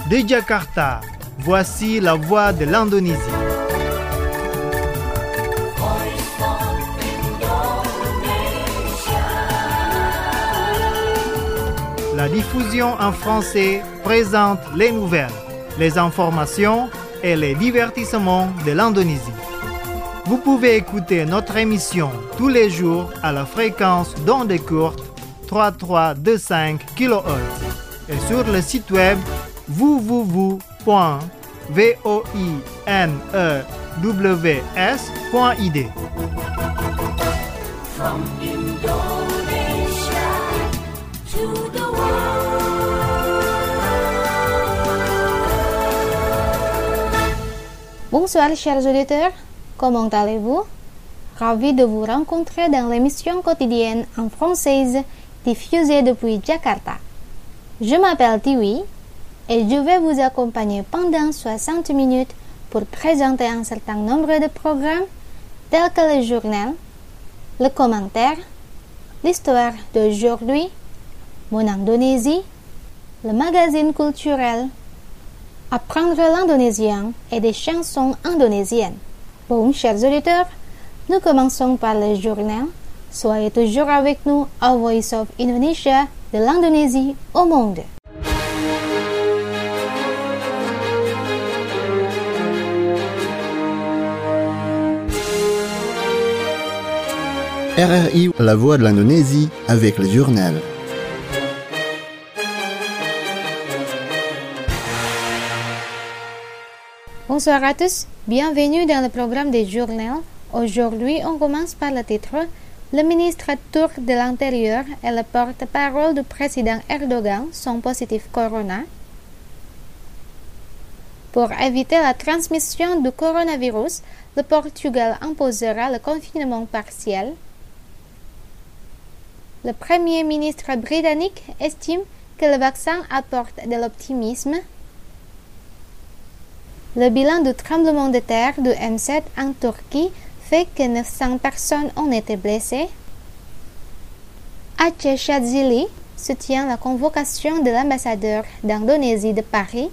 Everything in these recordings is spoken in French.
De Jakarta, voici la voix de l'Indonésie. La diffusion en français présente les nouvelles, les informations et les divertissements de l'Indonésie. Vous pouvez écouter notre émission tous les jours à la fréquence d'onde courte 3325 kHz et sur le site web www.voinews.id. From Indonesia to the world. Bonsoir chers auditeurs, comment allez-vous? Ravi de vous rencontrer dans l'émission quotidienne en française diffusée depuis Jakarta. Je m'appelle Tiwi et je vais vous accompagner pendant 60 minutes pour présenter un certain nombre de programmes tels que le journal, le commentaire, l'histoire d'aujourd'hui, mon Indonésie, le magazine culturel, apprendre l'indonésien et des chansons indonésiennes. Bon, chers auditeurs, nous commençons par le journal. Soyez toujours avec nous à Voice of Indonesia, de l'Indonésie au monde. RRI, la voix de l'Indonésie, avec le journal. Bonsoir à tous, bienvenue dans le programme des journaux. Aujourd'hui, on commence par le titre. Le ministre turc de l'Intérieur et le porte-parole du président Erdogan sont positifs corona. Pour éviter la transmission du coronavirus, le Portugal imposera le confinement partiel. Le Premier ministre britannique estime que le vaccin apporte de l'optimisme. Le bilan du tremblement de terre du M7 en Turquie fait que 900 personnes ont été blessées. Aceh Shadzili soutient la convocation de l'ambassadeur d'Indonésie de Paris.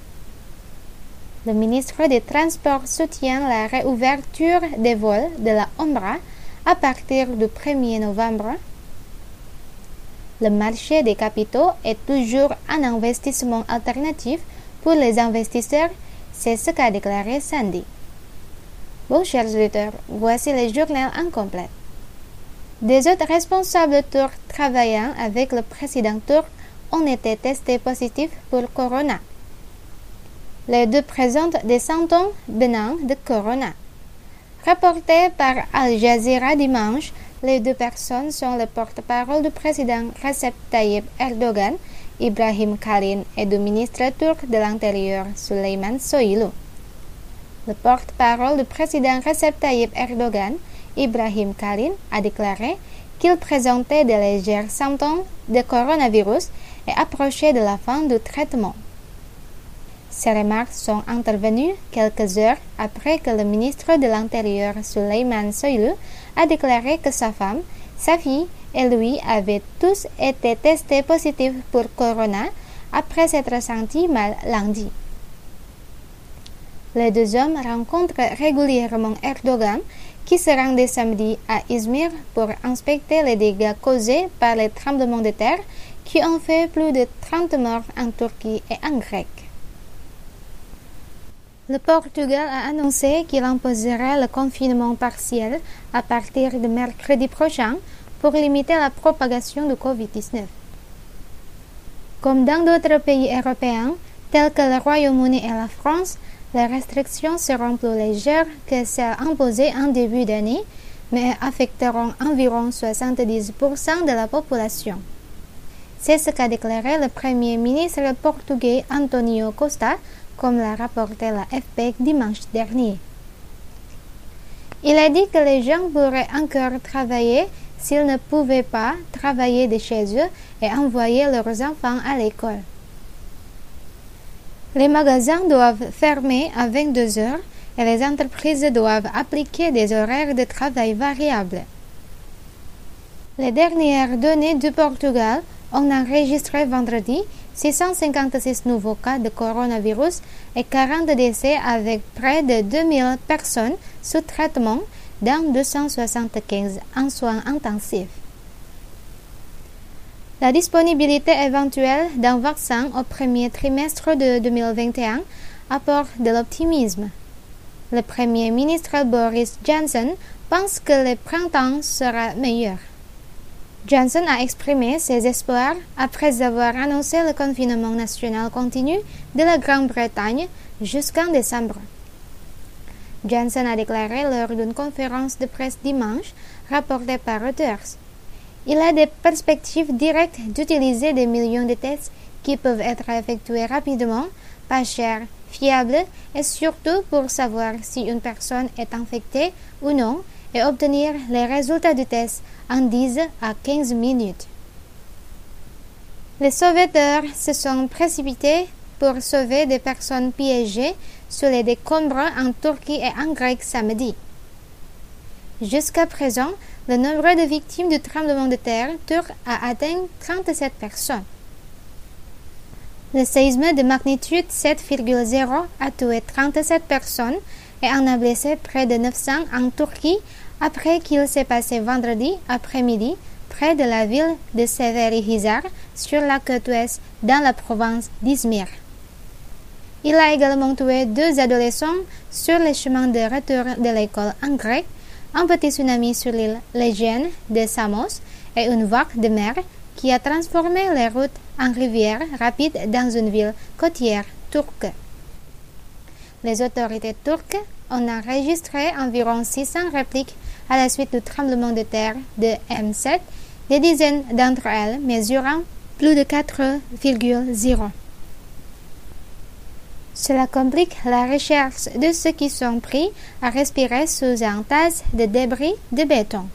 Le ministre des Transports soutient la réouverture des vols de la Omra à partir du 1er novembre. Le marché des capitaux est toujours un investissement alternatif pour les investisseurs, c'est ce qu'a déclaré Sandy. Bon, chers auditeurs, voici le journal en complet. Des autres responsables turcs travaillant avec le président turc ont été testés positifs pour corona. Les deux présentent des symptômes bénins de corona. Rapporté par Al Jazeera dimanche, les deux personnes sont le porte-parole du président Recep Tayyip Erdogan, Ibrahim Kalin, et du ministre turc de l'Intérieur, Süleyman Soylu. Le porte-parole du président Recep Tayyip Erdogan, Ibrahim Kalin, a déclaré qu'il présentait de légers symptômes de coronavirus et approchait de la fin du traitement. Ces remarques sont intervenues quelques heures après que le ministre de l'Intérieur, Süleyman Soylu, a déclaré que sa femme, sa fille et lui avaient tous été testés positifs pour corona après s'être sentis mal lundi. Les deux hommes rencontrent régulièrement Erdogan, qui se rendait samedi à Izmir pour inspecter les dégâts causés par les tremblements de terre qui ont fait plus de 30 morts en Turquie et en Grèce. Le Portugal a annoncé qu'il imposera le confinement partiel à partir de mercredi prochain pour limiter la propagation du Covid-19. Comme dans d'autres pays européens, tels que le Royaume-Uni et la France, les restrictions seront plus légères que celles imposées en début d'année, mais affecteront environ 70% de la population. C'est ce qu'a déclaré le Premier ministre portugais António Costa, comme l'a rapporté la AFP dimanche dernier. Il a dit que les gens pourraient encore travailler s'ils ne pouvaient pas travailler de chez eux et envoyer leurs enfants à l'école. Les magasins doivent fermer à 22 heures et les entreprises doivent appliquer des horaires de travail variables. Les dernières données du Portugal ont enregistré vendredi 656 nouveaux cas de coronavirus et 40 décès avec près de 2000 personnes sous traitement dans 275 en soins intensifs. La disponibilité éventuelle d'un vaccin au premier trimestre de 2021 apporte de l'optimisme. Le Premier ministre Boris Johnson pense que le printemps sera meilleur. Johnson a exprimé ses espoirs après avoir annoncé le confinement national continu de la Grande-Bretagne jusqu'en décembre. Johnson a déclaré lors d'une conférence de presse dimanche, rapportée par Reuters. Il a des perspectives directes d'utiliser des millions de tests qui peuvent être effectués rapidement, pas chers, fiables et surtout pour savoir si une personne est infectée ou non et obtenir les résultats du test en 10 à 15 minutes. Les sauveteurs se sont précipités pour sauver des personnes piégées sous les décombres en Turquie et en Grèce samedi. Jusqu'à présent, le nombre de victimes du tremblement de terre turc a atteint 37 personnes. Le séisme de magnitude 7,0 a tué 37 personnes et en a blessé près de 900 en Turquie après qu'il s'est passé vendredi après-midi près de la ville de Seferihisar sur la côte ouest dans la province d'Izmir. Il a également tué 2 adolescents sur le chemin de retour de l'école en Grèce, un petit tsunami sur l'île Légène de Samos et une vague de mer qui a transformé les routes en rivières rapides dans une ville côtière turque. Les autorités turques ont enregistré environ 600 répliques à la suite du tremblement de terre de M7, des dizaines d'entre elles mesurant plus de 4,0. Cela complique la recherche de ceux qui sont pris à respirer sous un tas de débris de béton.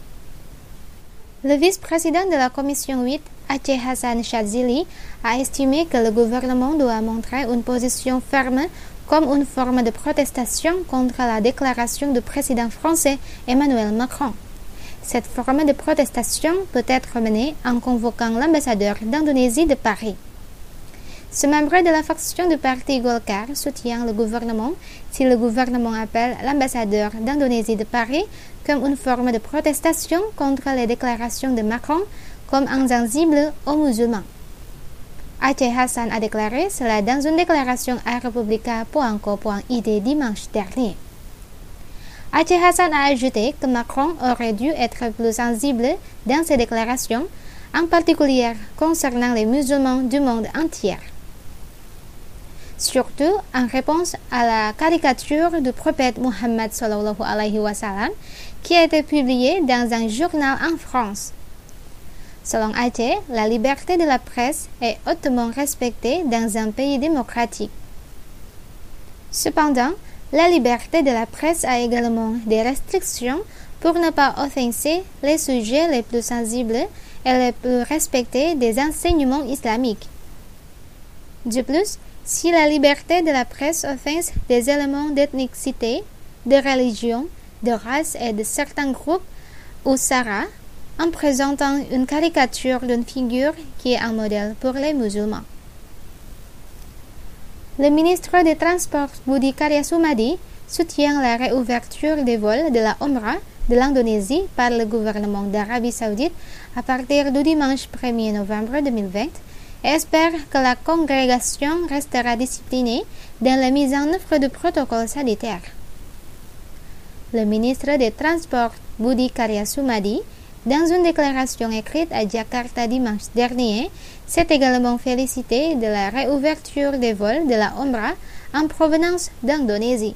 Le vice-président de la Commission 8, Aceh Hasan Shadzili, a estimé que le gouvernement doit montrer une position ferme comme une forme de protestation contre la déclaration du président français Emmanuel Macron. Cette forme de protestation peut être menée en convoquant l'ambassadeur d'Indonésie de Paris. Ce membre de la faction du parti Golkar soutient le gouvernement si le gouvernement appelle l'ambassadeur d'Indonésie de Paris comme une forme de protestation contre les déclarations de Macron comme insensible aux musulmans. Aceh Hasan a déclaré cela dans une déclaration à republica.co.id dimanche dernier. Aceh Hasan a ajouté que Macron aurait dû être plus sensible dans ses déclarations, en particulier concernant les musulmans du monde entier. Surtout en réponse à la caricature du prophète Muhammad sallallahu alayhi wa sallam qui a été publiée dans un journal en France. Selon Aceh, la liberté de la presse est hautement respectée dans un pays démocratique. Cependant, la liberté de la presse a également des restrictions pour ne pas offenser les sujets les plus sensibles et les plus respectés des enseignements islamiques. De plus, si la liberté de la presse offense des éléments d'ethnicité, de religion, de race et de certains groupes ou Sara, en présentant une caricature d'une figure qui est un modèle pour les musulmans. Le ministre des Transports Budi Karya Sumadi soutient la réouverture des vols de la Omra de l'Indonésie par le gouvernement d'Arabie Saoudite à partir du dimanche 1er novembre 2020 et espère que la congrégation restera disciplinée dans la mise en œuvre du protocole sanitaire. Le ministre des Transports Budi Karya Sumadi, dans une déclaration écrite à Jakarta dimanche dernier, s'est également félicité de la réouverture des vols de la Omra en provenance d'Indonésie.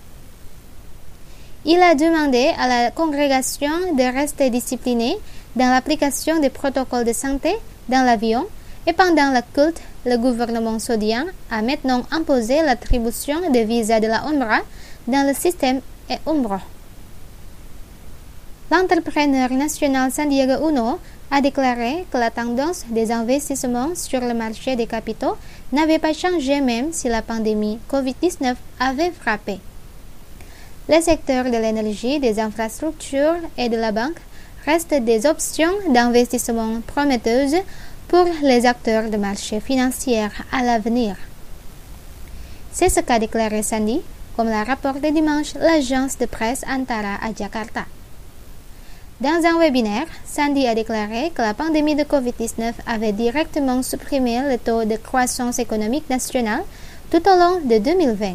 Il a demandé à la congrégation de rester disciplinée dans l'application des protocoles de santé dans l'avion et pendant le culte, le gouvernement saoudien a maintenant imposé l'attribution des visas de la Omra dans le système et Umroh. L'entrepreneur national Sandiaga Uno a déclaré que la tendance des investissements sur le marché des capitaux n'avait pas changé même si la pandémie Covid-19 avait frappé. Les secteurs de l'énergie, des infrastructures et de la banque restent des options d'investissement prometteuses pour les acteurs de marché financier à l'avenir. C'est ce qu'a déclaré Sandy, comme l'a rapporté dimanche l'agence de presse Antara à Jakarta. Dans un webinaire, Sandy a déclaré que la pandémie de COVID-19 avait directement supprimé le taux de croissance économique nationale tout au long de 2020.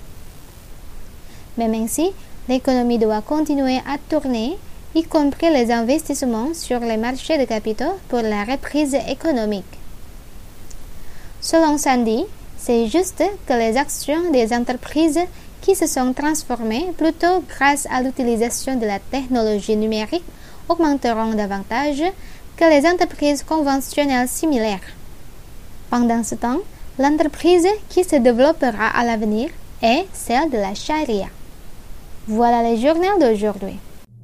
Même ainsi, l'économie doit continuer à tourner, y compris les investissements sur les marchés de capitaux pour la reprise économique. Selon Sandy, c'est juste que les actions des entreprises qui se sont transformées plutôt grâce à l'utilisation de la technologie numérique augmenteront davantage que les entreprises conventionnelles similaires. Pendant ce temps, l'entreprise qui se développera à l'avenir est celle de la charia. Voilà les journaux d'aujourd'hui.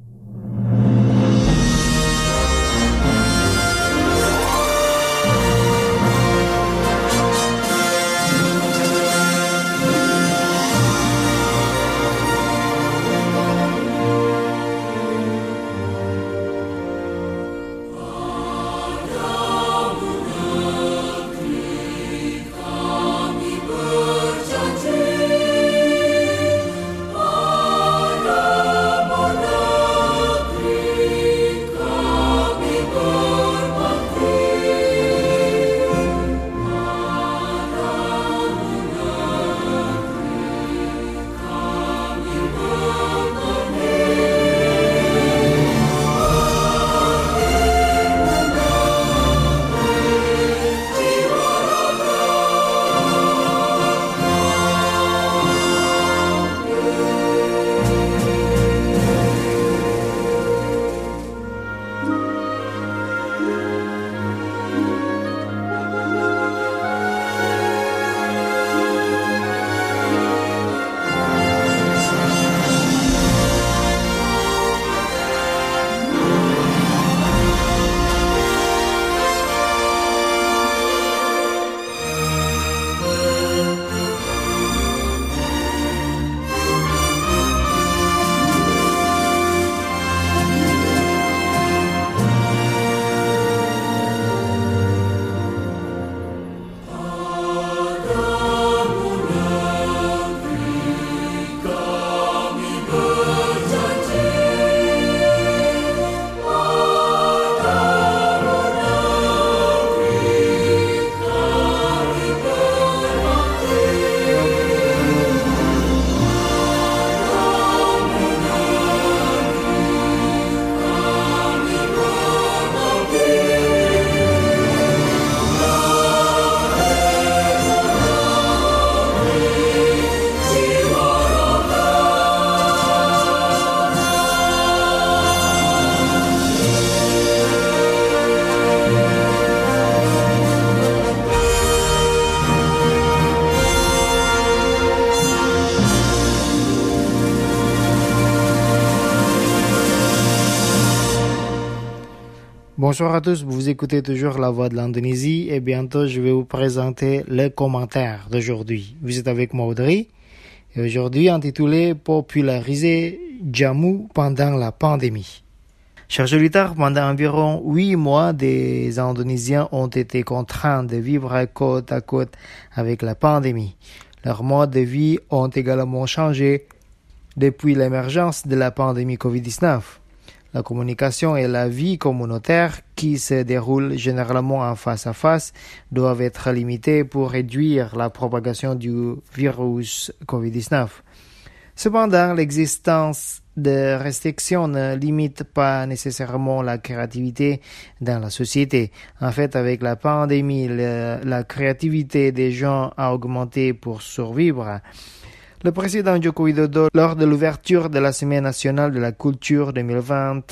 Bonsoir à tous, vous écoutez toujours La Voix de l'Indonésie et bientôt je vais vous présenter les commentaires d'aujourd'hui. Vous êtes avec moi Audrey et aujourd'hui intitulé « Populariser Jamu pendant la pandémie ». Chers auditeurs, pendant environ 8 mois, des Indonésiens ont été contraints de vivre côte à côte avec la pandémie. Leurs modes de vie ont également changé depuis l'émergence de la pandémie COVID-19. La communication et la vie communautaire qui se déroulent généralement en face à face doivent être limitées pour réduire la propagation du virus COVID-19. Cependant, l'existence de restrictions ne limite pas nécessairement la créativité dans la société. En fait, avec la pandémie, la créativité des gens a augmenté pour survivre. Le président Joko Widodo, lors de l'ouverture de la Semaine nationale de la culture 2020,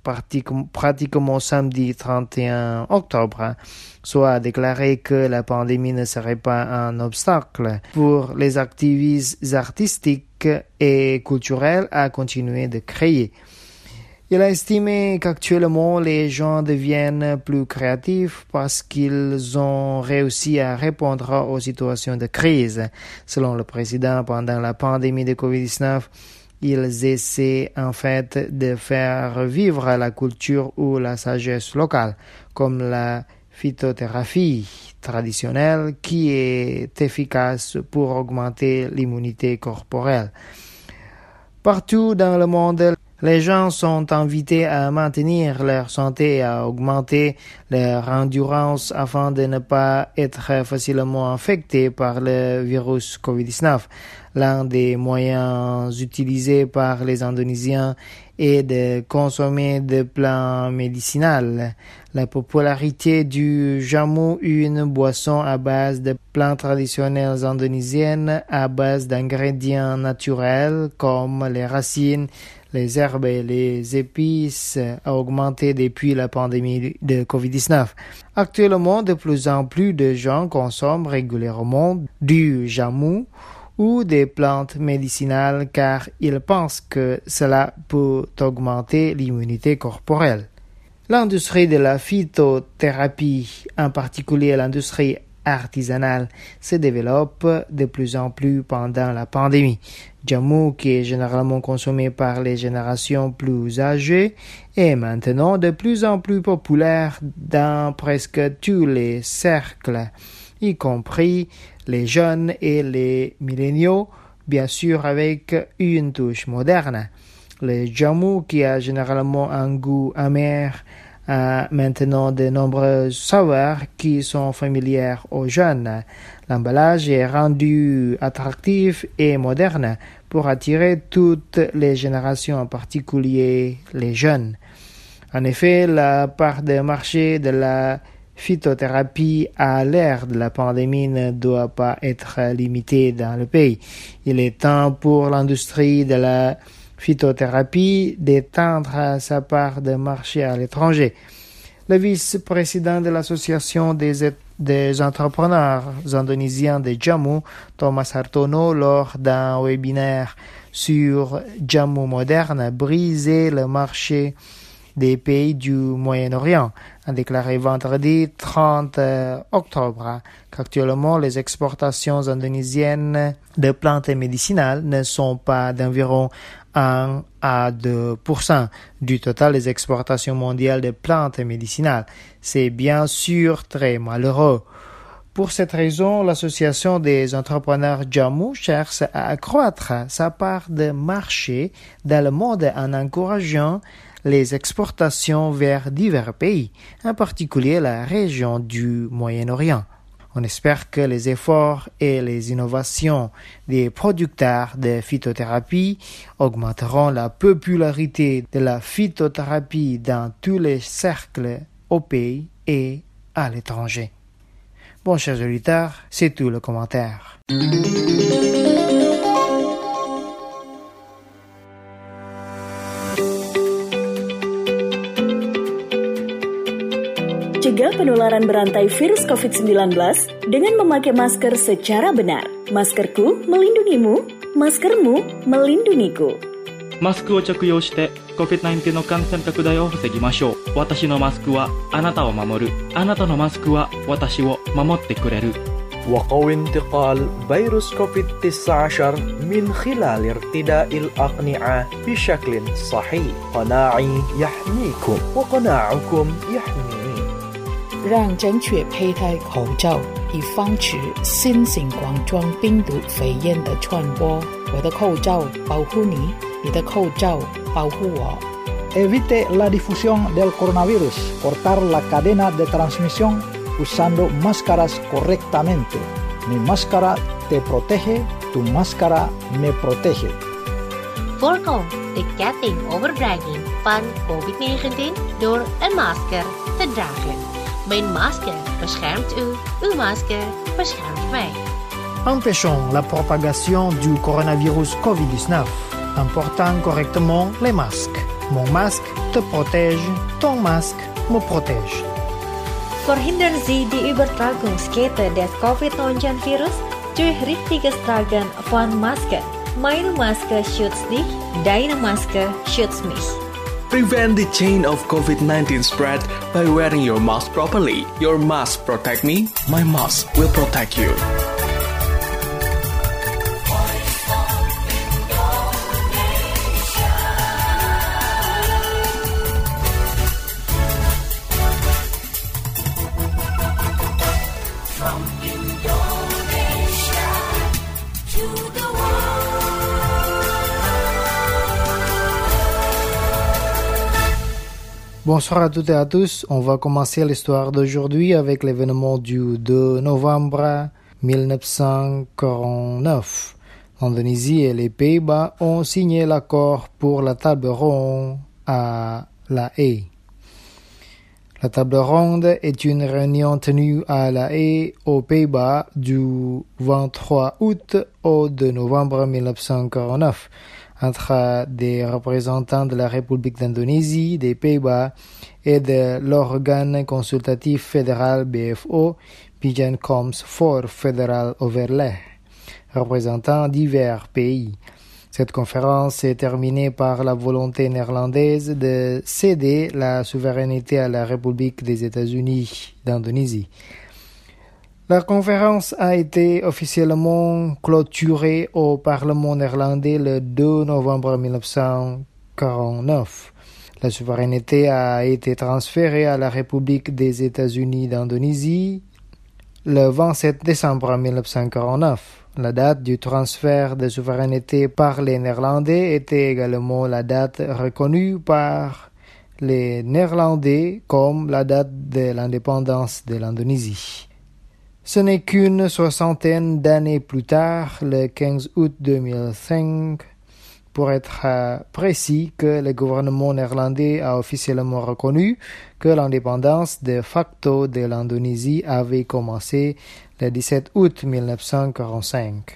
pratiquement samedi 31 octobre, soit a déclaré que la pandémie ne serait pas un obstacle pour les activistes artistiques et culturels à continuer de créer. Il a estimé qu'actuellement les gens deviennent plus créatifs parce qu'ils ont réussi à répondre aux situations de crise. Selon le président, pendant la pandémie de COVID-19, ils essaient en fait de faire vivre la culture ou la sagesse locale, comme la phytothérapie traditionnelle qui est efficace pour augmenter l'immunité corporelle. Partout dans le monde, les gens sont invités à maintenir leur santé et à augmenter leur endurance afin de ne pas être facilement infectés par le virus COVID-19. L'un des moyens utilisés par les Indonésiens est de consommer des plantes médicinales. La popularité du jamu, une boisson à base de plantes traditionnelles indonésiennes à base d'ingrédients naturels comme les racines, les herbes et les épices a augmenté depuis la pandémie de COVID-19. Actuellement, de plus en plus de gens consomment régulièrement du jamu ou des plantes médicinales car ils pensent que cela peut augmenter l'immunité corporelle. L'industrie de la phytothérapie, en particulier l'industrie artisanale, se développe de plus en plus pendant la pandémie. Jamu, qui est généralement consommé par les générations plus âgées, est maintenant de plus en plus populaire dans presque tous les cercles, y compris les jeunes et les milléniaux, bien sûr avec une touche moderne. Le jamu, qui a généralement un goût amer, a maintenant de nombreuses saveurs qui sont familières aux jeunes. L'emballage est rendu attractif et moderne pour attirer toutes les générations, en particulier les jeunes. En effet, la part de marché de la phytothérapie à l'ère de la pandémie ne doit pas être limitée dans le pays. Il est temps pour l'industrie de la phytothérapie d'étendre sa part de marché à l'étranger. Le vice-président de l'Association des entrepreneurs indonésiens de Jamu, Thomas Hartono, lors d'un webinaire sur Jamu moderne, a brisé le marché des pays du Moyen-Orient, a déclaré vendredi 30 octobre qu'actuellement les exportations indonésiennes de plantes médicinales ne sont pas d'environ 1 à 2% du total des exportations mondiales de plantes médicinales. C'est bien sûr très malheureux. Pour cette raison, l'Association des entrepreneurs Jamu cherche à accroître sa part de marché dans le monde en encourageant les exportations vers divers pays, en particulier la région du Moyen-Orient. On espère que les efforts et les innovations des producteurs de phytothérapie augmenteront la popularité de la phytothérapie dans tous les cercles au pays et à l'étranger. Bon, chers auditeurs, c'est tout le commentaire. Cegah penularan berantai virus COVID-19 dengan memakai masker secara benar. Maskerku melindungimu, maskermu melindungiku. マスクを着用して COVID-19 の感染拡大を防ぎましょう。私のマスクはあなたを守る。あなたのマスクは私を守ってくれる。 وقوي انتقال فيروس كوفيد-19 من خلال ارتداء الأقنعة بشكل صحيح. قناعي يحميكم وقناعكم يحميني. 让正确佩戴口罩，以防止新型冠状病毒肺炎的传播。我的口罩保护你，你的口罩保护我。 Evite la difusión del coronavirus. Cortar la cadena de transmisión usando máscaras correctamente. Mi máscara te protege, tu máscara me protege. Voorkom de ketting overdraging van COVID-19 door een masker te dragen. Mijn masker beschermt u, uw masker beschermt mij. Empêchons la propagation du coronavirus COVID-19 en portant correctement les masques. Mon masque te protège, ton masque me protège. Verhindern Sie die Übertragungskette des COVID-19-Virus durch richtiges Tragen von Masken. Meine Maske schützt dich, deine Maske schützt mich. Prevent the chain of COVID-19 spread by wearing your mask properly. Your mask protect me, my mask will protect you. Bonsoir à toutes et à tous. On va commencer l'histoire d'aujourd'hui avec l'événement du 2 novembre 1949. L'Indonésie et les Pays-Bas ont signé l'accord pour la table ronde à La Haye. La table ronde est une réunion tenue à La Haye, aux Pays-Bas, du 23 août au 2 novembre 1949, entre des représentants de la République d'Indonésie, des Pays-Bas et de l'organe consultatif fédéral BFO, Bijeenkomst voor Federal Overleg, représentant divers pays. Cette conférence est terminée par la volonté néerlandaise de céder la souveraineté à la République des États-Unis d'Indonésie. La conférence a été officiellement clôturée au Parlement néerlandais le 2 novembre 1949. La souveraineté a été transférée à la République des États-Unis d'Indonésie le 27 décembre 1949. La date du transfert de souveraineté par les Néerlandais était également la date reconnue par les Néerlandais comme la date de l'indépendance de l'Indonésie. Ce n'est qu'une soixantaine d'années plus tard, le 15 août 2005, pour être précis, que le gouvernement néerlandais a officiellement reconnu que l'indépendance de facto de l'Indonésie avait commencé le 17 août 1945.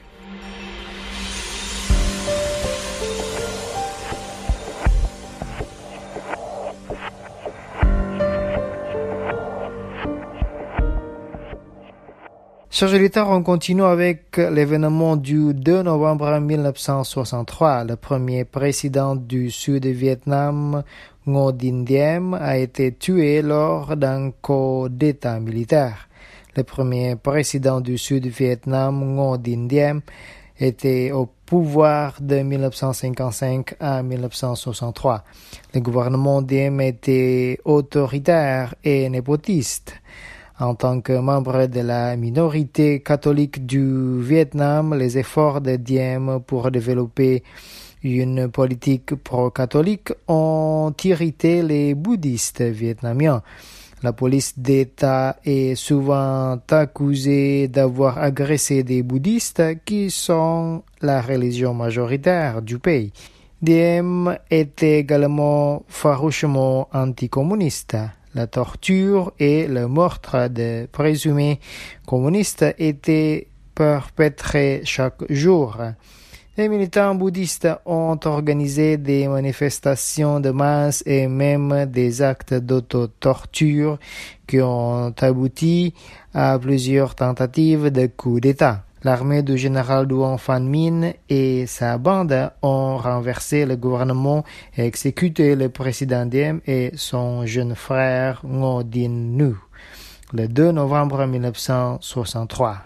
Chers auditeurs, on continue avec l'événement du 2 novembre 1963. Le premier président du Sud-Vietnam, Ngo Dinh Diem, a été tué lors d'un coup d'État militaire. Le premier président du Sud-Vietnam, Ngo Dinh Diem, était au pouvoir de 1955 à 1963. Le gouvernement Diem était autoritaire et népotiste. En tant que membre de la minorité catholique du Vietnam, les efforts de Diem pour développer une politique pro-catholique ont irrité les bouddhistes vietnamiens. La police d'État est souvent accusée d'avoir agressé des bouddhistes qui sont la religion majoritaire du pays. Diem était également farouchement anticommuniste. La torture et le meurtre de présumés communistes étaient perpétrés chaque jour. Les militants bouddhistes ont organisé des manifestations de masse et même des actes d'autotorture qui ont abouti à plusieurs tentatives de coup d'État. L'armée du général Duong Phan Minh et sa bande ont renversé le gouvernement et exécuté le président Diem et son jeune frère Ngo Dinh Nhu le 2 novembre 1963.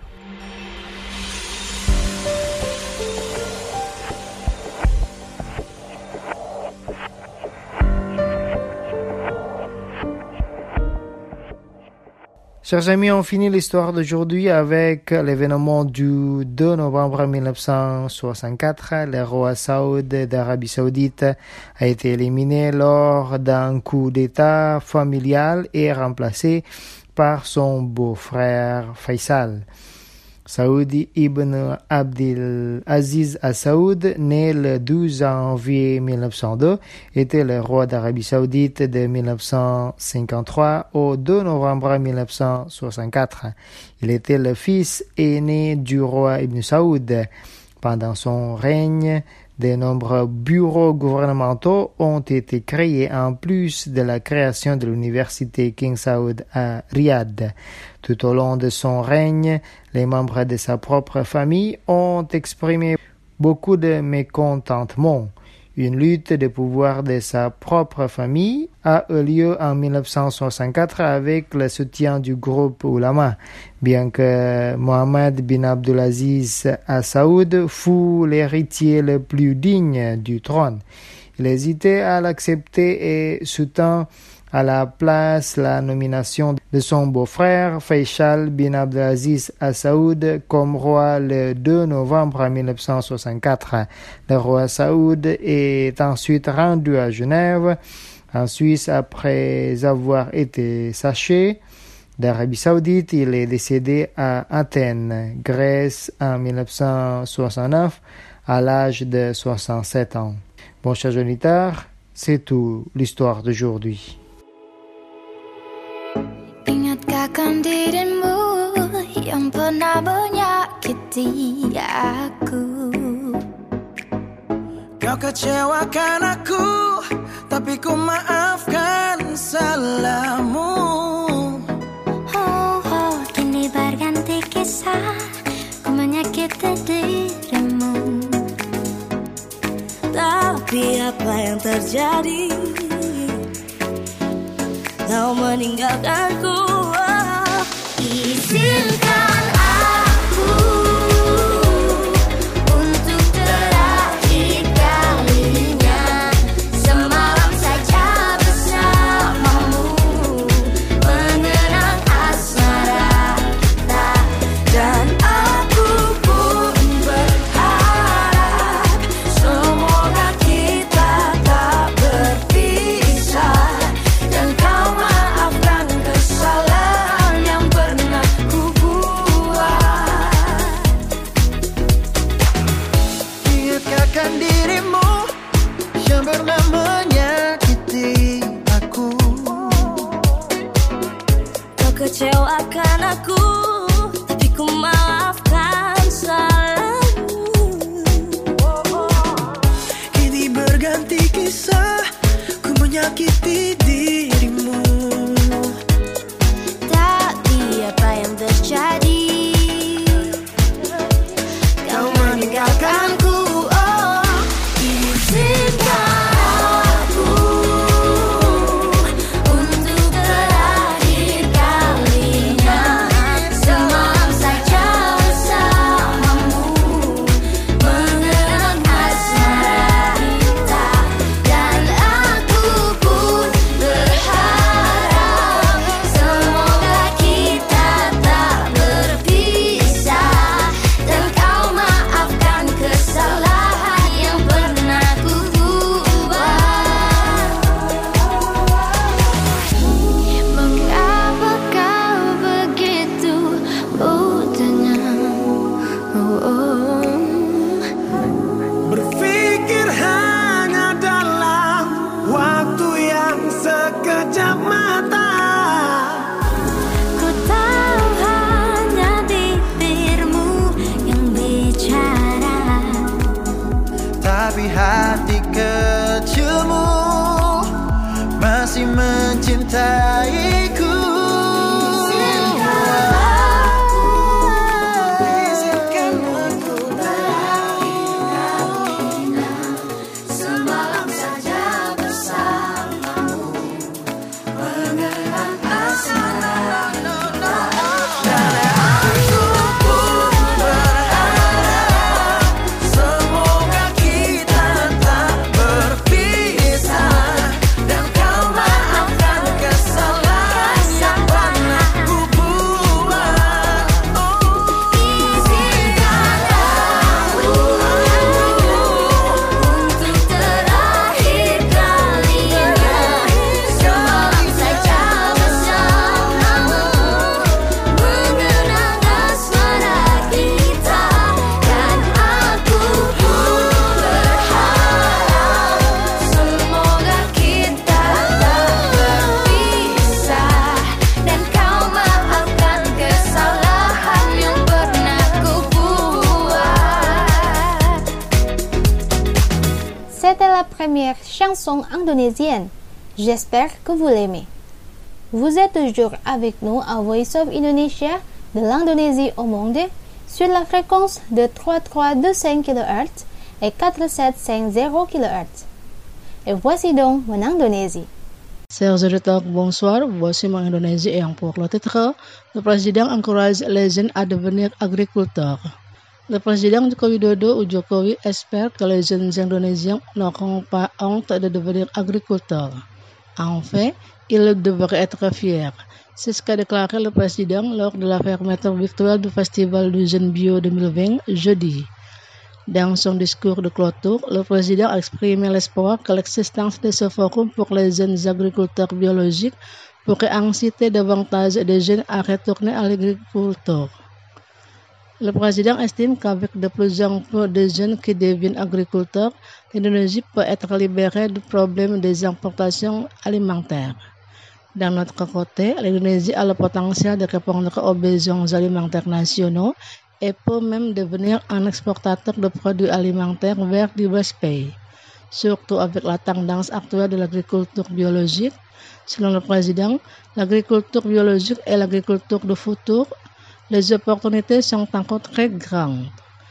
Chers amis, on finit l'histoire d'aujourd'hui avec l'événement du 2 novembre 1964. Le roi Saoud d'Arabie Saoudite a été éliminé lors d'un coup d'État familial et remplacé par son beau-frère Faisal. Saoud ibn Abdel Aziz Al Saoud, né le 12 janvier 1902, était le roi d'Arabie Saoudite de 1953 au 2 novembre 1964. Il était le fils aîné du roi Ibn Saoud. Pendant son règne, de nombreux bureaux gouvernementaux ont été créés en plus de la création de l'université King Saoud à Riyad. Tout au long de son règne, les membres de sa propre famille ont exprimé beaucoup de mécontentement. Une lutte de pouvoir de sa propre famille a eu lieu en 1964 avec le soutien du groupe Ulama, bien que Mohammed bin Abdulaziz Al Saoud fut l'héritier le plus digne du trône. Il hésitait à l'accepter et soutint à la place la nomination de son beau-frère Faisal bin Abdelaziz Al Saoud comme roi le 2 novembre 1964. Le roi Saoud est ensuite rendu à Genève En Suisse, après avoir été saché d'Arabie Saoudite, il est décédé à Athènes, Grèce, en 1969, à l'âge de 67 ans. Bon, chers auditeurs, c'est tout l'histoire d'aujourd'hui. Ingatkan dirimu yang pernah menyakiti aku. Kau kecewakan aku, tapi ku maafkan salahmu. Kini berganti kisah, ku menyakiti dirimu. Tapi apa yang terjadi? Kau meninggalkanku. Izinkan aku untuk terakhir kalinya semalam saja bersamamu, mengenang asmara kita. Dan aku pun berharap semoga kita tak berpisah, dan kau maafkan kesalahan yang pernah ku buat. Ingatkan dirimu yang pernah menyakiti aku. Kau kecewakan aku, tapi ku maafkan salahmu. Kini berganti kisah, ku menyakiti dirimu. Tapi apa yang terjadi? Kau meninggalkanku. Izinkan aku untuk terakhir kalinya semalam saja bersamamu, mengenang asmara kita. Dan aku pun berharap semoga kita tak berpisah, dan kau maafkan kesalahan yang pernah ku buat. Mengapa kau begitu mudahnya Berpikir hanya dalam waktu yang sekejap mata. Ku tahu hanya bibirmu yang bicara, Tapi hati kecilmu masih mencintaiku. Izinkan aku terakhir kalinya semalam saja bersamamu, mengenang asmara kita. Dan aku pun berharap semoga kita tak berpisah, dan kau maafkan kesalahan yang pernah ku buat. Izinkan aku untuk terakhir kalinya semalam saja bersamamu, mengenang asmara kita. Dan aku pun berharap semoga kita tak berpisah, dan kau maafkan kesalahan yang pernah ku buat. C'était la première chanson indonésienne. J'espère que vous l'aimez. Vous êtes toujours avec nous à Voice of Indonesia de l'Indonésie au monde sur la fréquence de 3325 kHz et 4750 kHz. Et voici donc mon Indonésie. Chers auditeurs, bonsoir. Voici mon Indonésie et pour le titre, le président encourage les jeunes à devenir agriculteurs. Le président Joko Widodo ou Jokowi espère que les jeunes Indonésiens n'auront pas honte de devenir agriculteurs. En fait, ils devraient être fiers. C'est ce qu'a déclaré le président lors de la fermeture virtuelle du Festival du Jeune Bio 2020 jeudi. Dans son discours de clôture, le président a exprimé l'espoir que l'existence de ce forum pour les jeunes agriculteurs biologiques pourrait inciter davantage de jeunes à retourner à l'agriculture. Le président estime qu'avec de plus en plus de jeunes qui deviennent agriculteurs, l'Indonésie peut être libérée du problème des importations alimentaires. D'un autre côté, l'Indonésie a le potentiel de répondre aux besoins alimentaires nationaux et peut même devenir un exportateur de produits alimentaires vers divers pays, surtout avec la tendance actuelle de l'agriculture biologique. Selon le président, l'agriculture biologique est l'agriculture du futur. Les opportunités sont encore très grandes.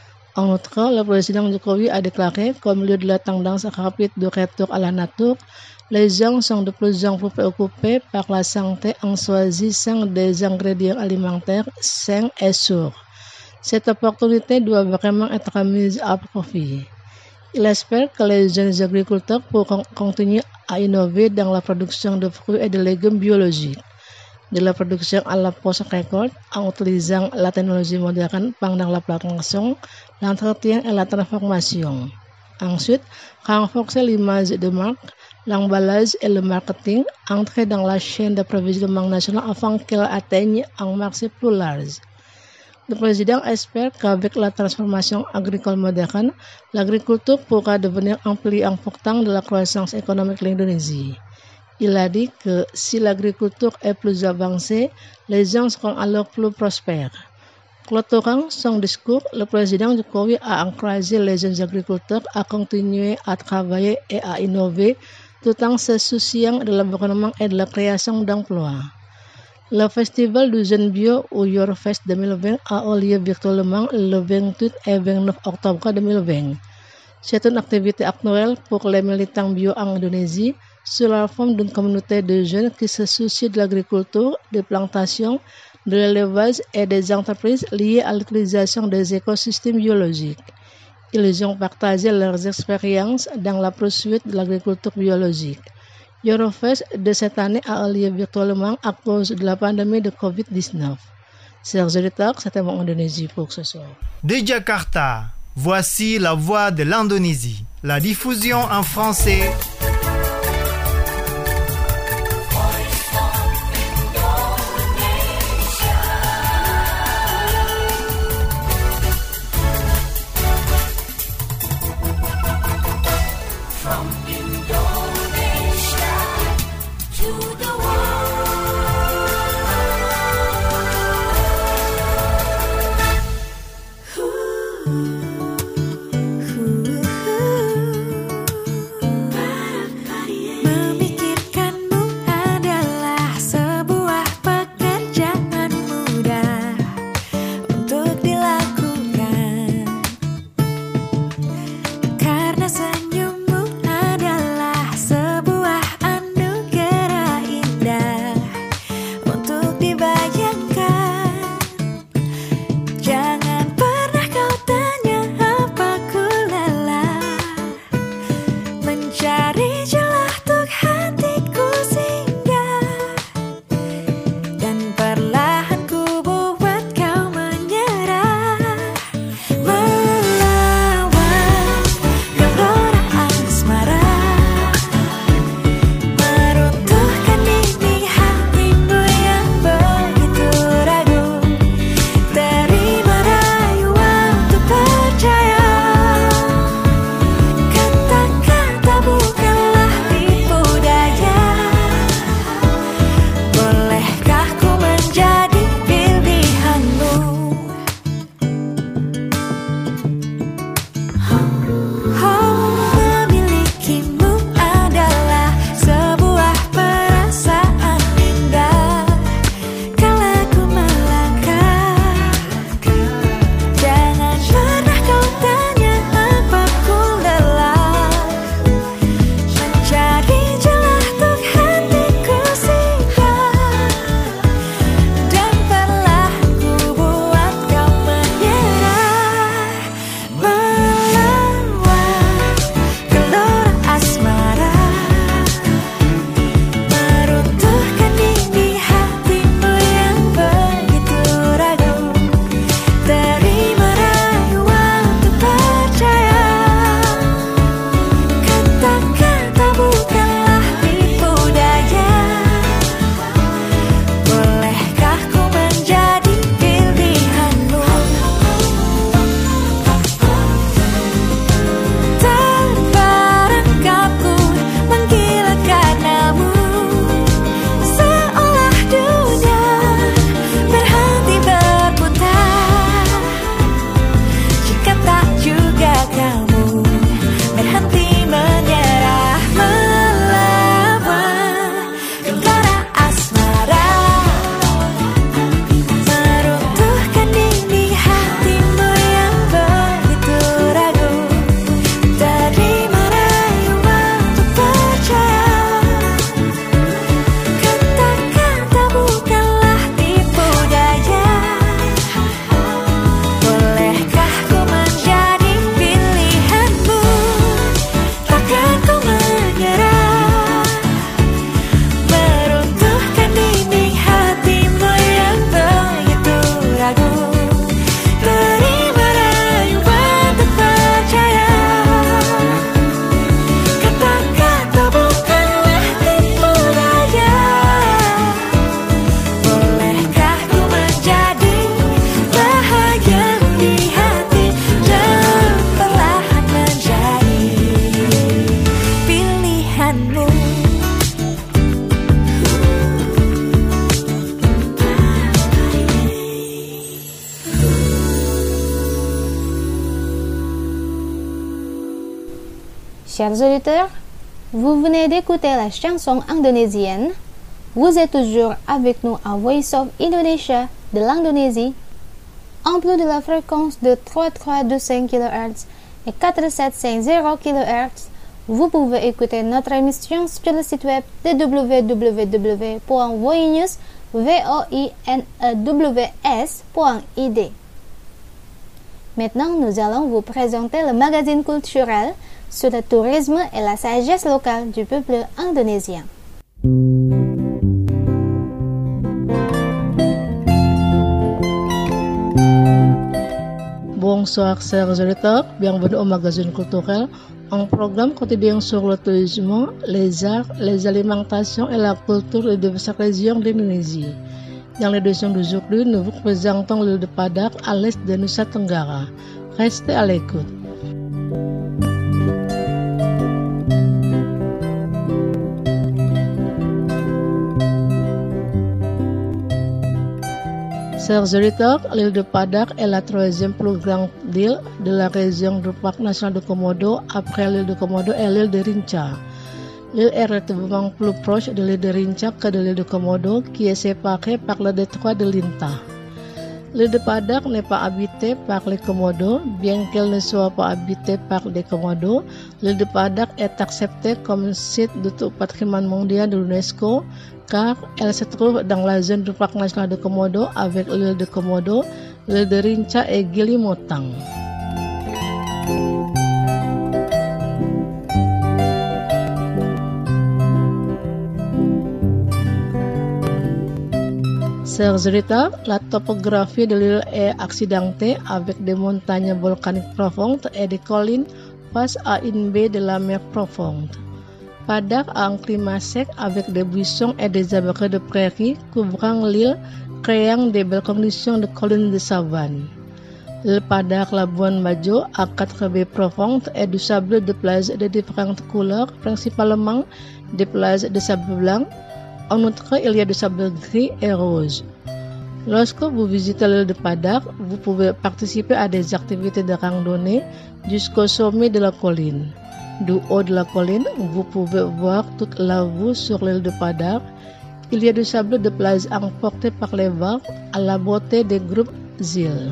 En outre, le président Jokowi a déclaré qu'au milieu de la tendance rapide de retour à la nature, les gens sont de plus en plus préoccupés par la santé en choisissant des ingrédients alimentaires sains et sûrs. Cette opportunité doit vraiment être mise à profit. Il espère que les jeunes agriculteurs pourront continuer à innover dans la production de fruits et de légumes biologiques, de la production à la post-récolte en utilisant la technologie moderne pendant la plantation, l'entretien et la transformation. Ensuite, renforcer l'image de marque, l'emballage et le marketing, entrer dans la chaîne d'approvisionnement national afin qu'elle atteigne un marché plus large. Le président espère qu'avec la transformation agricole moderne, l'agriculture pourra devenir un pilier important de la croissance économique de l'Indonésie. Il a dit que si l'agriculture est plus avancée, les gens seront alors plus prospères. Clôturant son discours, le président Jokowi a encouragé les jeunes agriculteurs à continuer à travailler et à innover tout en se souciant de l'environnement et de la création d'emplois. Le festival du jeune bio ou YourFest 2020 a eu lieu virtuellement le 28 et 29 octobre 2020. C'est une activité annuelle pour les militants bio en Indonésie sous la forme d'une communauté de jeunes qui se soucient de l'agriculture, des plantations, de l'élevage et des entreprises liées à l'utilisation des écosystèmes biologiques. Ils ont partagé leurs expériences dans la poursuite de l'agriculture biologique. YourFest de cette année a eu lieu virtuellement à cause de la pandémie de Covid-19. Chers auditeurs, c'était mon Indonésie pour ce soir. De Jakarta, voici la voix de l'Indonésie. La diffusion en français. Chers auditeurs, vous venez d'écouter la chanson indonésienne. Vous êtes toujours avec nous à Voice of Indonesia de l'Indonésie. En plus de la fréquence de 3325 kHz et 4750 kHz, vous pouvez écouter notre émission sur le site web de www.voinews.id. Maintenant, nous allons vous présenter le magazine culturel sur le tourisme et la sagesse locale du peuple indonésien. Bonsoir chers auditeurs, bienvenue au magazine culturel, un programme quotidien sur le tourisme, les arts, les alimentations et la culture de diverses régions d'Indonésie. Dans l'édition d'aujourd'hui, nous vous présentons l'île de Padar à l'est de Nusa Tenggara. Restez à l'écoute. Chers auditeurs, l'île de Padar est la troisième plus grande île de la région du parc national de Komodo après l'île de Komodo et l'île de Rinca. L'île est relativement plus proche de l'île de Rinca que de l'île de Komodo qui est séparée par le détroit de Linta. L'île de Padar n'est pas habitée par les Komodo, bien qu'elle ne soit pas habitée par les Komodo. L'île de Padar est acceptée comme site de patrimoine mondial de l'UNESCO car elle se trouve dans la zone du parc national de Komodo avec l'île de Komodo, l'île de Rinca et Gili Motang. Chers auditeurs, la topographie de l'île est accidentée avec des montagnes volcaniques profondes et des collines face à une baie de la mer profonde. Padar a un climat sec avec des buissons et des arbres de prairies couvrant l'île, créant des belles conditions de collines de savane. L'île Padar Labuan Bajo a 4 baies profondes et du sable de plage de différentes couleurs, principalement des plages de sable blanc. En outre, il y a du sable gris et rose. Lorsque vous visitez l'île de Padar, vous pouvez participer à des activités de randonnée jusqu'au sommet de la colline. Du haut de la colline, vous pouvez voir toute la vue sur l'île de Padar. Il y a du sable de plage emporté par les vagues à la beauté des groupes îles.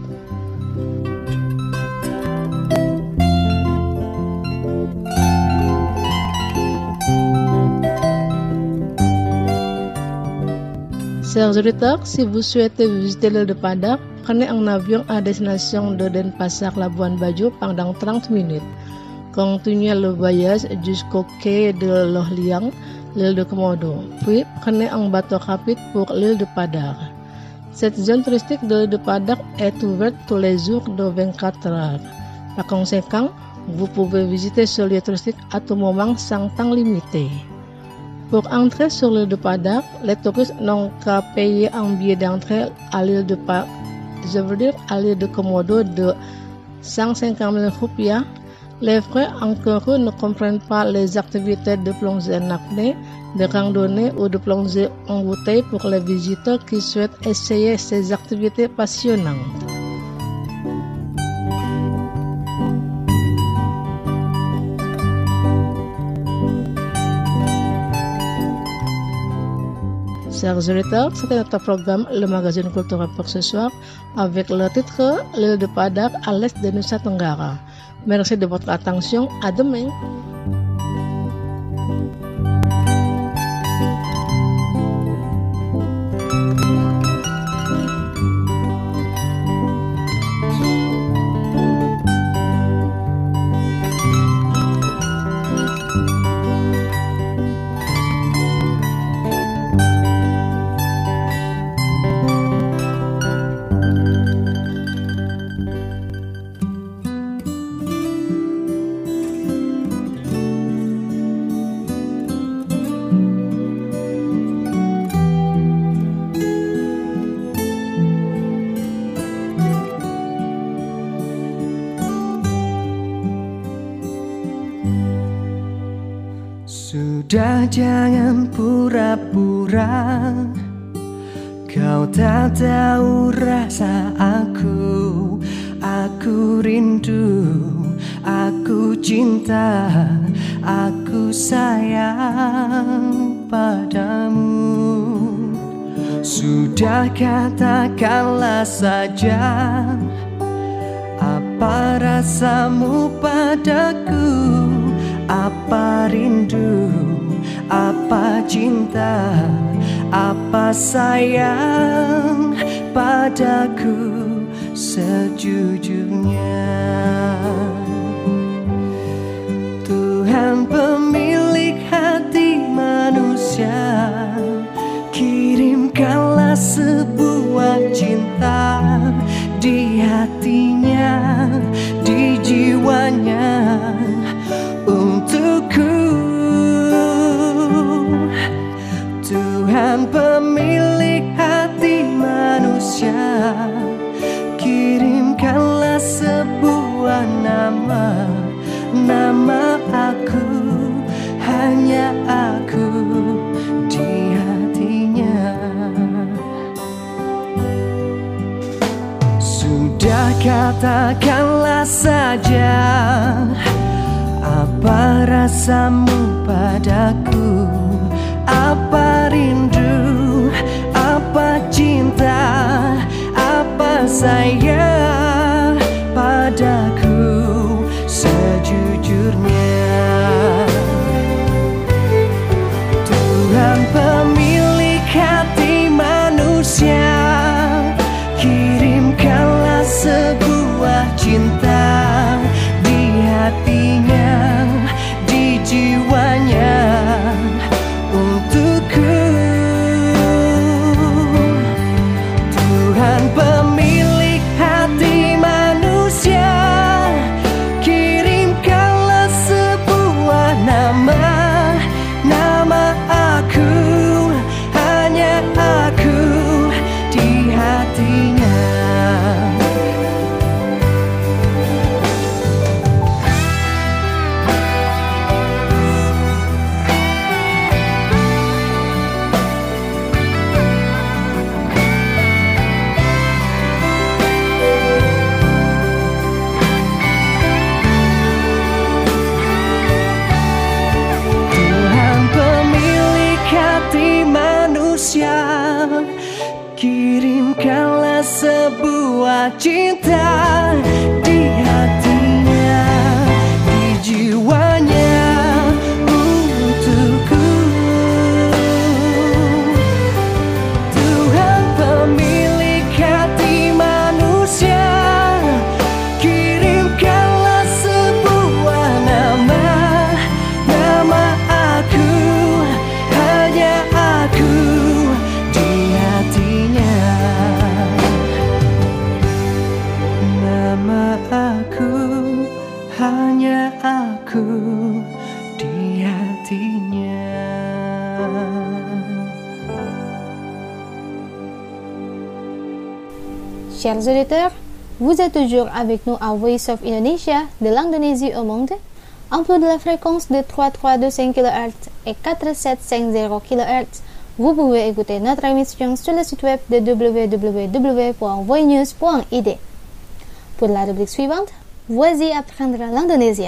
Chers auditeurs, si vous souhaitez visiter l'île de Padar, prenez un avion à destination de Denpasar Labuan Bajo pendant 30 minutes. Continuez le voyage jusqu'au quai de Loh Liang, l'île de Komodo. Puis prenez un bateau rapide pour l'île de Padar. Cette zone touristique de l'île de Padar est ouverte tous les jours de 24 heures. Par conséquent, vous pouvez visiter ce lieu touristique à tout moment sans temps limité. Pour entrer sur l'île de Padar, les touristes n'ont qu'à payer un billet d'entrée à l'île de Komodo de 150 000 rupiah. Les frais encourus ne comprennent pas les activités de plongée en apnée, de randonnée ou de plongée en bouteille pour les visiteurs qui souhaitent essayer ces activités passionnantes. Chers auditeurs, c'était notre programme, le magazine culturel pour ce soir, avec le titre L'île de Padar à l'est de Nusa Tenggara. Merci de votre attention. À demain. Sudah jangan pura-pura, kau tak tahu rasa aku rindu, Aku cinta, aku sayang padamu. Sudah katakanlah saja, apa rasamu padaku? Apa rindu, apa cinta, apa sayang padaku sejujurnya. Tuhan pemilik hati manusia, kirimkanlah sebuah cinta di hatinya, di jiwanya untukku. Tuhan pemilik hati manusia, kirimkanlah sebuah nama, nama aku, hanya aku di hatinya. Sudah katakanlah saja, apa rasamu padaku? Apa rindu, apa cinta, apa sayang padaku sejujurnya. Tuhan pemilik hati manusia, kirimkanlah sebuah cinta di hatinya, di jiwanya untukku. Tuhan pemilik hati manusia, kirimkanlah sebuah nama, nama aku, hanya aku di hatinya. Kirimkanlah sebuah cinta di hatinya, di jiwanya untukku. Tuhan pemilik hati manusia, kirimkanlah sebuah nama, nama aku, hanya aku di hatinya. Nama aku, hanya aku di hatinya. Chers auditeurs, vous êtes toujours avec nous à Voice of Indonesia de l'Indonésie au monde, emploi de la fréquence de 3325 kHz et 4750 kHz. Vous pouvez écouter notre émission sur le site web de www.voinews.id. Pour la rubrique suivante, voici apprendre l'indonésien.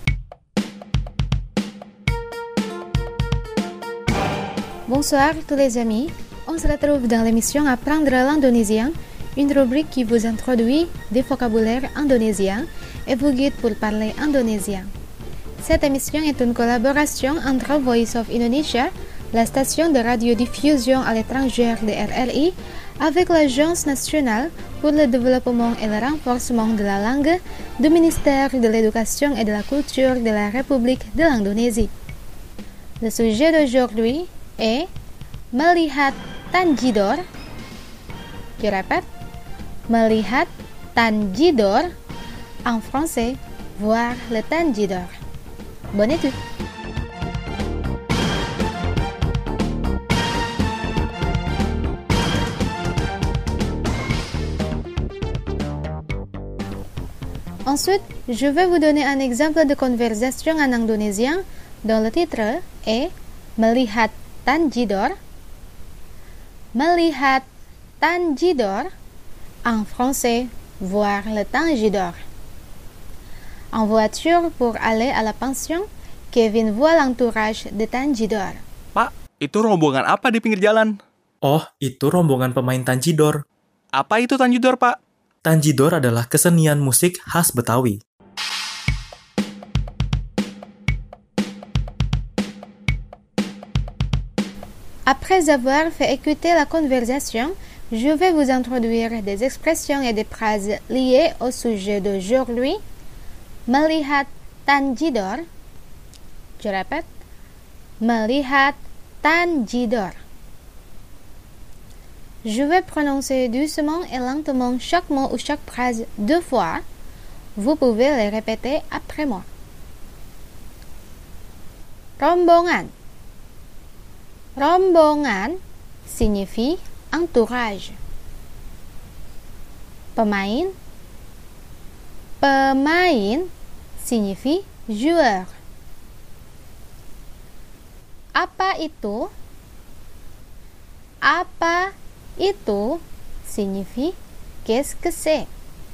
Bonsoir tous les amis, on se retrouve dans l'émission Apprendre l'indonésien, une rubrique qui vous introduit des vocabulaires indonésiens et vous guide pour parler indonésien. Cette émission est une collaboration entre Voice of Indonesia, la station de radiodiffusion à l'étranger de RRI, avec l'Agence nationale pour le développement et le renforcement de la langue du ministère de l'Éducation et de la Culture de la République de l'Indonésie. Le sujet d'aujourd'hui est melihat tanjidor. Je répète, melihat tanjidor, en français, voir le tanjidor. Bonne étude. Ensuite, je vais vous donner un exemple de conversation en indonésien dont le titre est melihat tanjidor. Melihat tanjidor, en français, voir le tanjidor. En voiture pour aller à la pension, Kevin voit l'entourage de Tanjidor. Pak, itu rombongan apa di pinggir jalan? Oh, itu rombongan pemain tanjidor. Apa itu tanjidor, Pak? Tanjidor adalah kesenian musik khas Betawi. Après avoir fait écouter la conversation, je vais vous introduire des expressions et des phrases liées au sujet d'aujourd'hui. Melihat Tanjidor. Je répète. Melihat Tanjidor. Je vais prononcer doucement et lentement chaque mot ou chaque phrase 2 fois. Vous pouvez les répéter après moi. Rombongan. Rombongan signifie entourage. Pemain. Pemain signifie joueur. Apa itu? Apa itu signifie qu'est-ce que c'est?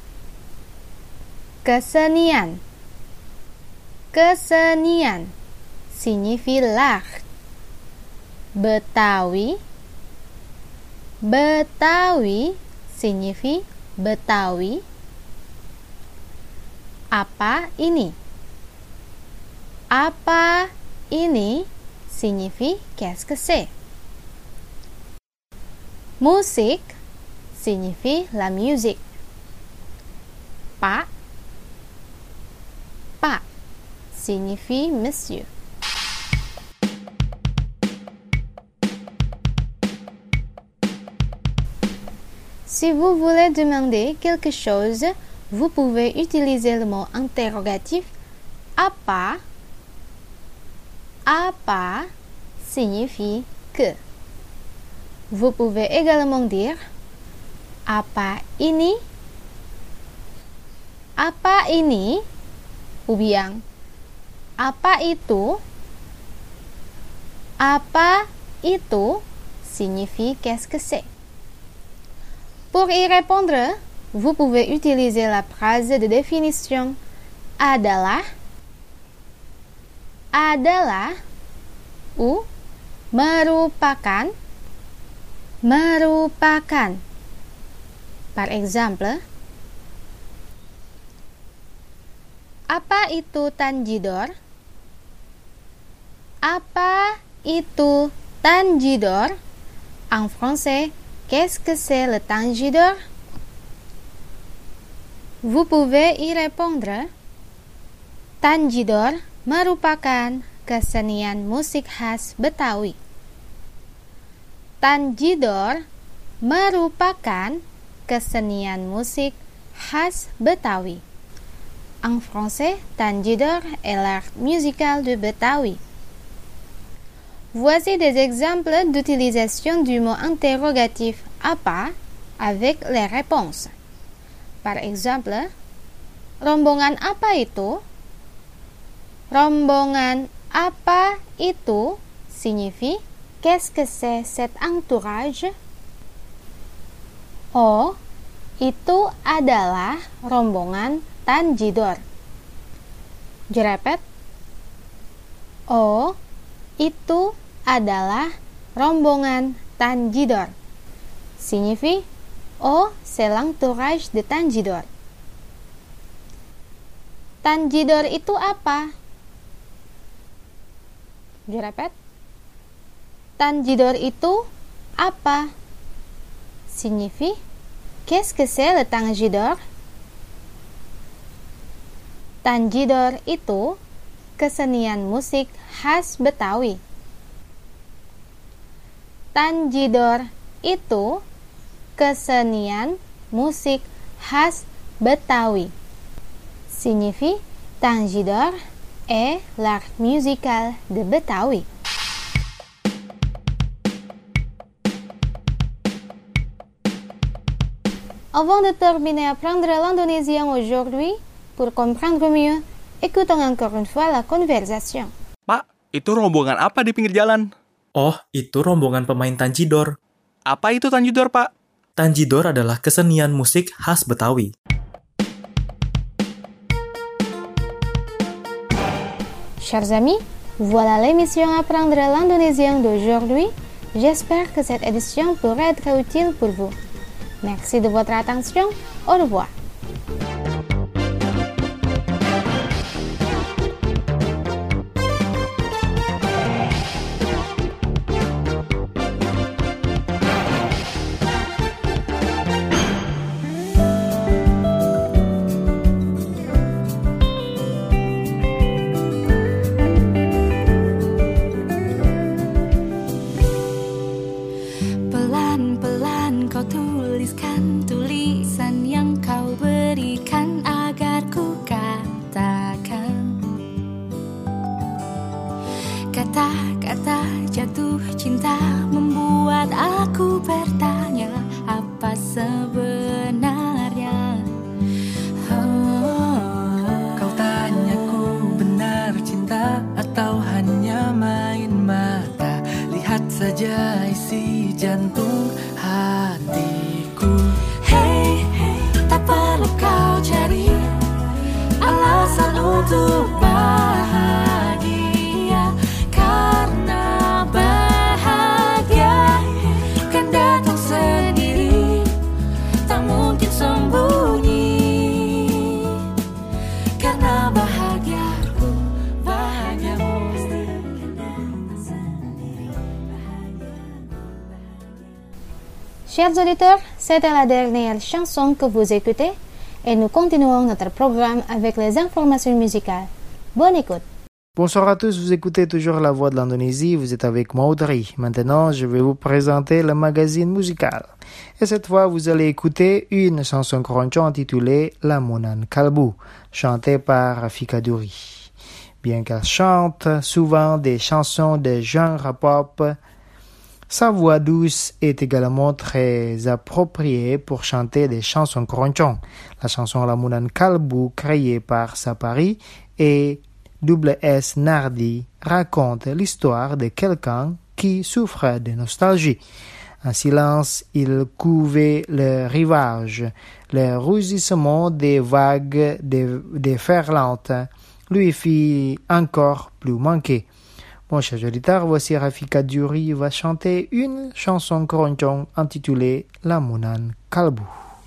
Kesenian. Kesenian signifie l'art. Betawi. Betawi signifie Betawi. Apa ini? Apa ini signifie qu'est-ce que c'est? Musik signifie la musique. Pak. Pak signifie monsieur. Si vous voulez demander quelque chose, vous pouvez utiliser le mot interrogatif apa. Apa signifie que. Vous pouvez également dire apa ini? Apa ini? Ou bien apa itu? Apa itu signifie qu'est-ce que c'est? Pour y répondre, vous pouvez utiliser la phrase de définition adalah, adalah, ou merupakan, merupakan. Par exemple, apa itu Tanjidor? Apa itu Tanjidor? En français, qu'est-ce que c'est le Tanjidor? Vous pouvez y répondre. Tanjidor merupakan kesenian musik khas Betawi. Tanjidor merupakan kesenian musik khas Betawi. En français, Tanjidor est l'art musical de Betawi. Voici des exemples d'utilisation du mot interrogatif apa avec les réponses. Par exemple, rombongan apa itu? Rombongan apa itu signifie qu'est-ce que c'est cet entourage? Oh, itu adalah rombongan Tanjidor. Je répète. Oh, itu adalah rombongan Tanjidor. Signifie, oh, c'est l'entourage de Tanjidor. Tanjidor itu apa? Je répète. Tanjidor itu apa? Signifie, qu'est-ce que c'est le Tanjidor? Tanjidor itu kesenian musik khas Betawi. Tanjidor itu kesenian musik khas Betawi. Signifie Tanjidor est l'art musical de Betawi. Avant de terminer apprendre l'indonésien aujourd'hui, pour comprendre mieux, écoutons encore une fois la conversation. Pak, itu rombongan apa di pinggir jalan? Oh, itu rombongan pemain tanjidor. Apa itu tanjidor, Pak? Tanjidor adalah kesenian musik khas Betawi. Chers amis, voilà l'émission Apprendre l'indonésien d'aujourd'hui. J'espère que cette édition pourra être utile pour vous. Merci de votre attention. Au revoir. Pelan-pelan kau tuliskan tulisan yang kau berikan agar ku katakan kata-kata jatuh cinta membuat aku bertanya apa sebenarnya. Kau tanyaku benar cinta atau hanya main mata. Lihat saja isi jantung hatiku. Hey, tak perlu kau cari alasan untuk bahagia, karena bahagia kan datang sendiri, tak mungkin sembunyi, karena bahagiaku, bahagiamu Chers auditeurs, c'était la dernière chanson que vous écoutez et nous continuons notre programme avec les informations musicales. Bonne écoute. Bonsoir à tous, vous écoutez toujours La Voix de l'Indonésie, vous êtes avec moi Audrey. Maintenant, je vais vous présenter le magazine musical. Et cette fois, vous allez écouter une chanson keroncong intitulée Lamunan Kalbu, chantée par Rafika Duri. Bien qu'elle chante souvent des chansons de genre pop, sa voix douce est également très appropriée pour chanter des chansons keroncong. La chanson Lamunan Kalbu, créée par Sapari et S. Nardi, raconte l'histoire de quelqu'un qui souffre de nostalgie. En silence, il couvait le rivage. Le rugissement des vagues déferlantes lui fit encore plus manquer. Bon, chers auditeurs, voici Rafika Duri va chanter une chanson keroncong intitulée Lamunan Kalbu.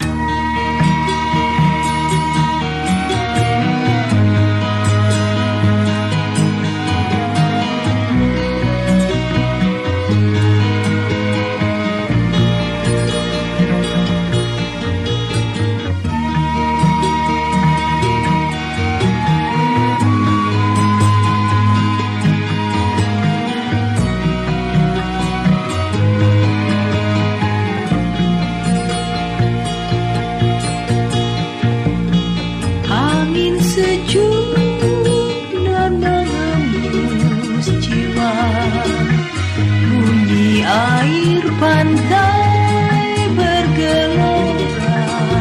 Air pantai bergelora,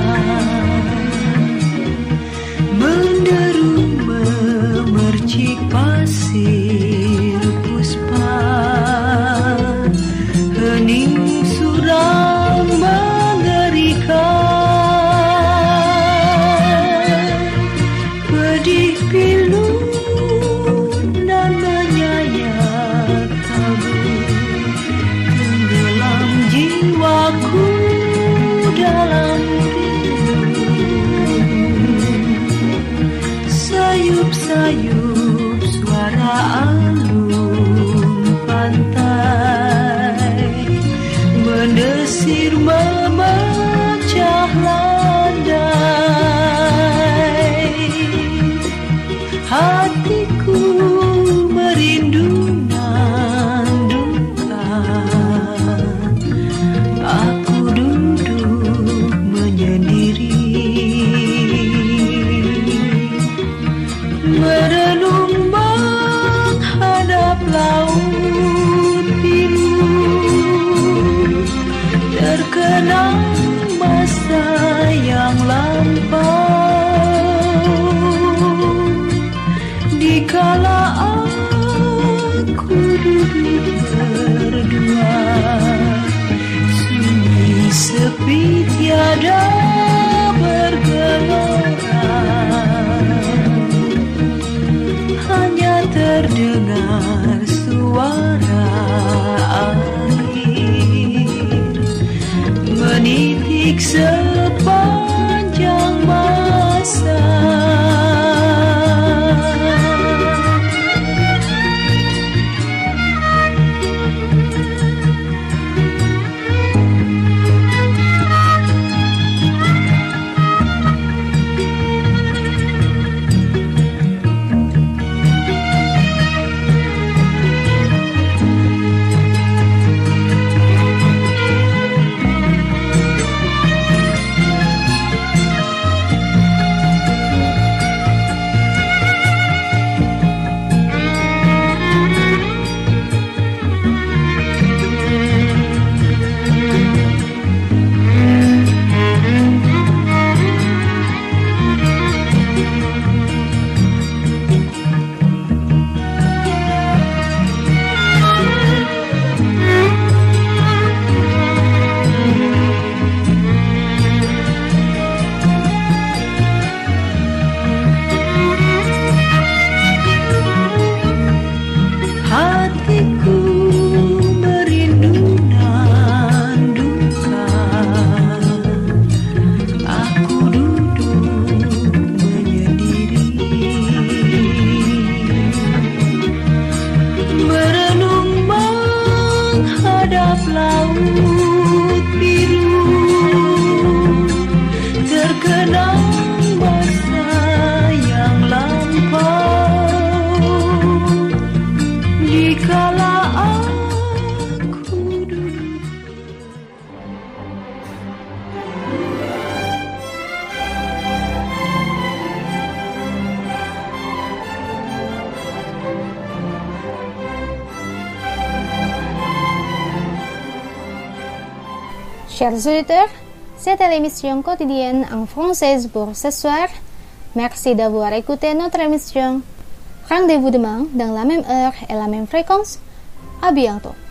menderu memercik pasir puspa, hening suram mengerikan, pedih pilu dan menyayat kabut. Jiwa Tiap laut biru terkenang masa yang lampau. Dikala aku duduk. Chers auditeurs, c'était l'émission quotidienne en française pour ce soir. Merci d'avoir écouté notre émission. Rendez-vous demain dans la même heure et la même fréquence. À bientôt.